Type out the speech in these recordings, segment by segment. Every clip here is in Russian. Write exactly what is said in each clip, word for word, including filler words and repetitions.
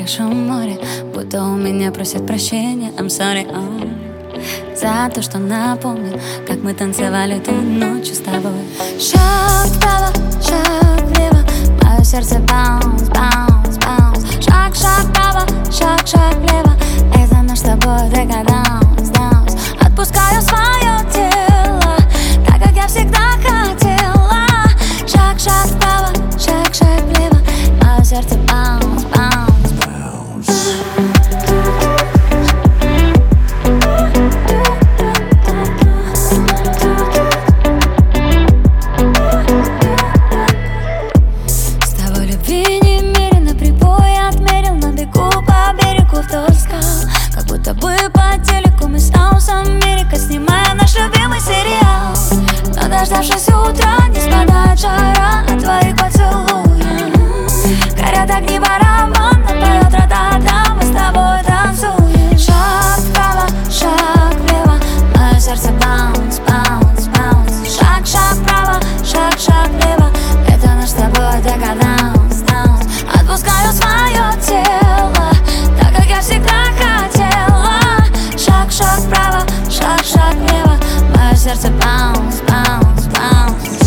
большом море, будто у меня просят прощения. I'm sorry, oh. За то, что напомнил, как мы танцевали ту ночью с тобой. Шаг вправо, шаг влево, мое сердце баунс, баунс, баунс. Шаг, шаг вправо, шаг, шаг влево, это наш с тобой декаданс, даунс. Отпускаю свое тело, так как я всегда хотела. Шаг, шаг вправо, шаг, шаг влево, мое сердце баунс, баунс, баунс. Как будто бы по телеку мы снова Америка, снимаем наш любимый сериал. Но дождавшись утра, не спадает жара от твоих поцелуев. Горят огни барабан, поет ра-та-та, мы с тобой танцуем. Шаг вправо, шаг влево, мое сердце баунс, баунс, баунс. Шаг, шаг вправо, шаг, шаг влево, это наш с тобой декаданс, даунс. Отпускаю свое тело, так как я всегда хотела. Шаг, шаг вправо, шаг, шаг влево, мое сердце баунс, баунс, баунс.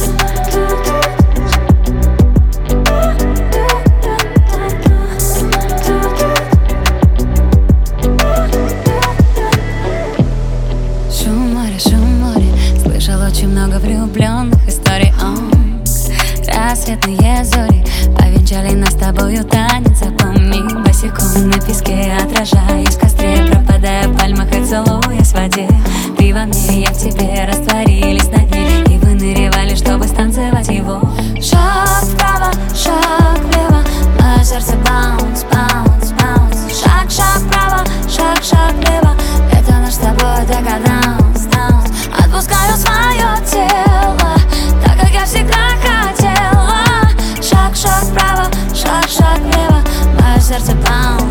Шум моря, шум моря, слышал очень много влюбленных историй. О, рассветные зори повенчали нас с тобою танец. Запомни, босиком на песке, отражаясь в костре, пропадая в пальмах и целуясь в воде. Ты во мне, я в тебе, растворились на дне и выныривали, чтобы станцевать его. Шаг вправо, шаг влево, мое сердце баунс, баунс, баунс. Шаг, шаг вправо, шаг, шаг влево, это наш с тобой декаданс, даунс. Отпускаю свое тело, так как я всегда хотела. Шаг, шаг вправо, шаг, шаг влево, мое сердце баунс.